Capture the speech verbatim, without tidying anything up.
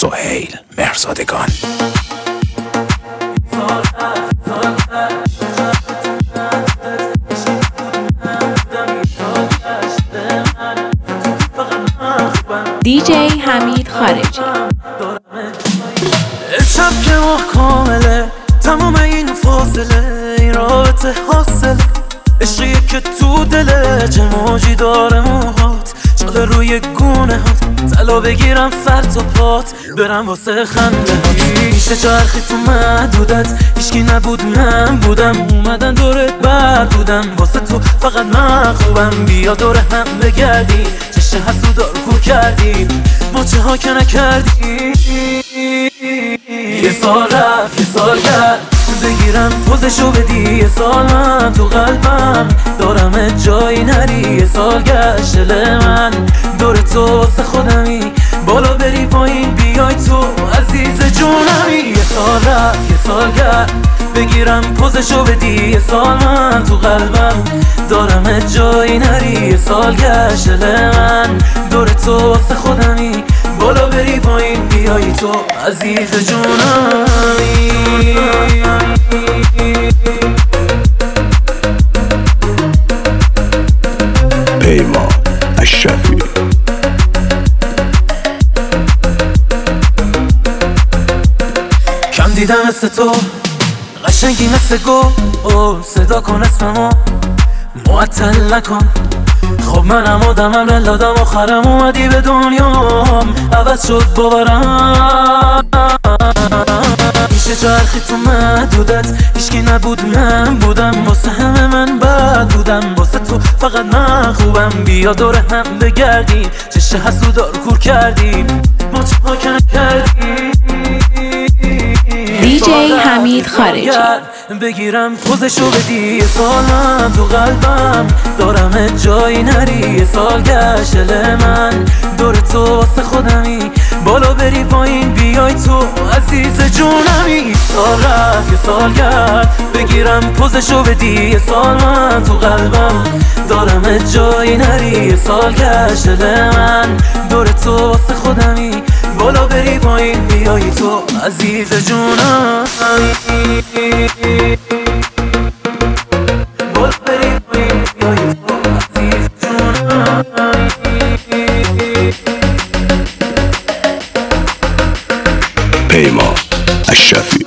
سهیل مرزادگان. دی جی حمید خارجی. شب که ماه کامله، تمام این فاصله، این رابطه حاصله، عشقیه که تو دله، چه موجی داره موهات، شده روی گونه هات، طلا بگیرم سر تا پات، برم واسه خنده هات. میشه چرخی تو محدودت، هیچکی نبود من بودم، اومدن دورت بد بودم، واسه تو فقط من خوبم، بیا دور هم بگردی، چشه حسودار کو کردی، ما چه ها که نکردی. یه سال رفت یه سال کرد، بگیرم پوزشو بدی، یه سال من تو قلبم دارم جایی نری، یه سال گشت دل من دور تو واسه خودمی، بالا بری پایین بیای تو عزیز جونمی. یه سال رفت یه سال کرد، بگیرم پوزشو بدی، یه سال من تو قلبم دارم جایی نری، یه سال گشت دل من دور تو واسه خودمی، بالا بری پایین بیای تو عزیز جونمی. پیمان اشرفی. کم دیدم مثل تو، قشنگی مثل گل، صدا کن اسممو معطل نکن. خب منم آدمم للادم، آخرم اومدی به دنیام، عوض شد باورم. میشه چرخی تو محدودت، هیچکی نبود من بودم، واسه همه من بد بودم، واسه تو فقط من خوبم، بیا دور هم بگردیم، چشه حسودار کور کردیم، ما چه ها که نکردیم. دی جی حمید خارجی. بگیرم پوزشو بدی، یه سال من تو قلبم دارم جایی نری، یه سال گشت دل من دور تو واسه خودمی، بالا بری پایین بیای تو عزیز جونمی. یه سال رفت یه سال کرد، بگیرم پوزشو بدی، یه سال من تو قلبم دارم جایی نری، یه سال گشت دل من دور تو واسه خودمی، بالا بری پایین بیای تو عزیز جونم. بالا بری پایین بیای تو عزیز جونم. پیمان اشرفی.